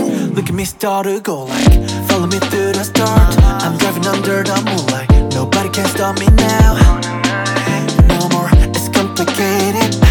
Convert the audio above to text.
Look at me start to go like, follow me through the start. I'm driving under the moonlight, nobody can stop me now. No more, it's complicated.